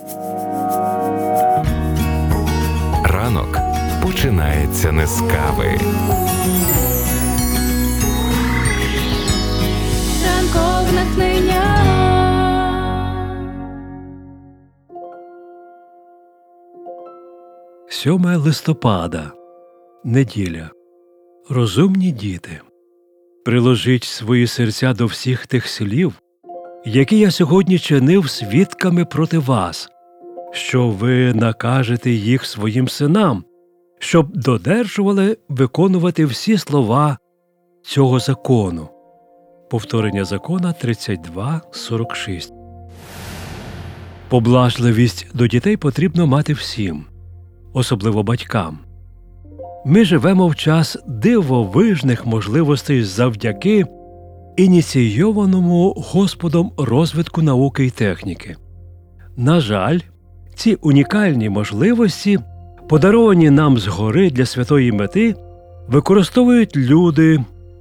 Ранок починається не з кави. Ранкове натхнення. 7 листопада. Неділя. Розумні діти, приложіть свої серця до всіх тих слів, які я сьогодні чинив свідками проти вас, що ви накажете їх своїм синам, щоб додержували виконувати всі слова цього закону. Повторення закона 32:46. Поблажливість до дітей потрібно мати всім, особливо батькам. Ми живемо в час дивовижних можливостей завдяки ініційованому Господом розвитку науки і техніки. На жаль, ці унікальні можливості, подаровані нам згори для святої мети, використовують люди,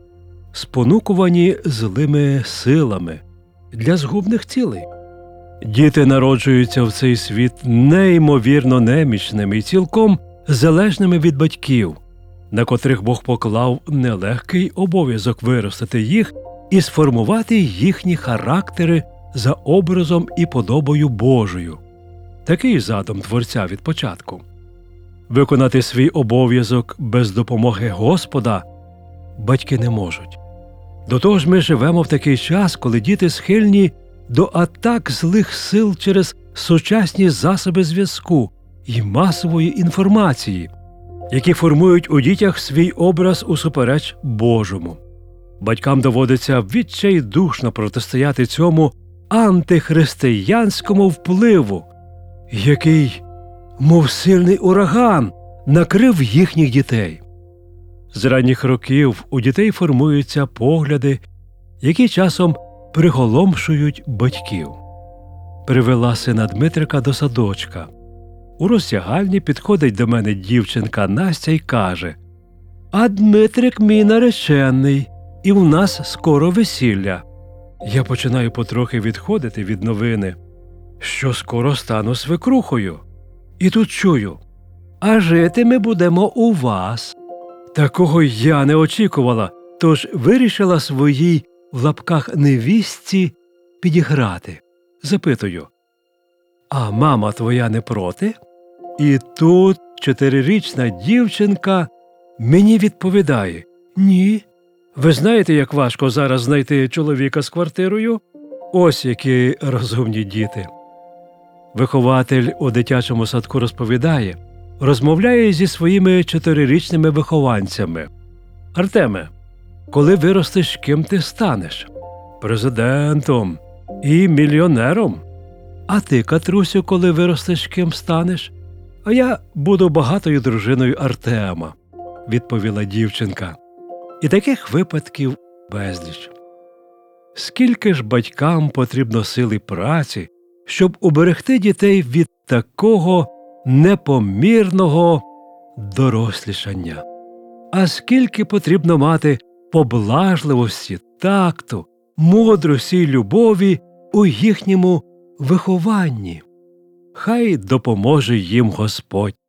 спонукувані злими силами для згубних цілей. Діти народжуються в цей світ неймовірно немічними і цілком залежними від батьків, на котрих Бог поклав нелегкий обов'язок виростити їх і сформувати їхні характери за образом і подобою Божою. Такий задум Творця від початку. Виконати свій обов'язок без допомоги Господа батьки не можуть. До того ж ми живемо в такий час, коли діти схильні до атак злих сил через сучасні засоби зв'язку і масової інформації, які формують у дітях свій образ усупереч Божому. Батькам доводиться відчайдушно протистояти цьому антихристиянському впливу, який, мов сильний ураган, накрив їхніх дітей. З ранніх років у дітей формуються погляди, які часом приголомшують батьків. Привела сина Дмитрика до садочка. У роздягальні підходить до мене дівчинка Настя й каже: «А Дмитрик мій наречений, і в нас скоро весілля». Я починаю потрохи відходити від новини, що скоро стану свекрухою. І тут чую: «А жити ми будемо у вас». Такого я не очікувала, тож вирішила своїй, в лапках, невістці підіграти. Запитую: «А мама твоя не проти?» І тут 4-річна дівчинка мені відповідає: «Ні. Ви знаєте, як важко зараз знайти чоловіка з квартирою?» Ось які розумні діти. Вихователь у дитячому садку розповідає, розмовляє зі своїми 4-річними вихованцями: «Артеме, коли виростеш, ким ти станеш?» «Президентом і мільйонером». «А ти, Катрусю, коли виростеш, ким станеш?» «А я буду багатою дружиною Артема», – відповіла дівчинка. І таких випадків безліч. Скільки ж батькам потрібно сили праці, щоб уберегти дітей від такого непомірного дорослішання? А скільки потрібно мати поблажливості, такту, мудрості й любові у їхньому вихованні? Хай допоможе їм Господь.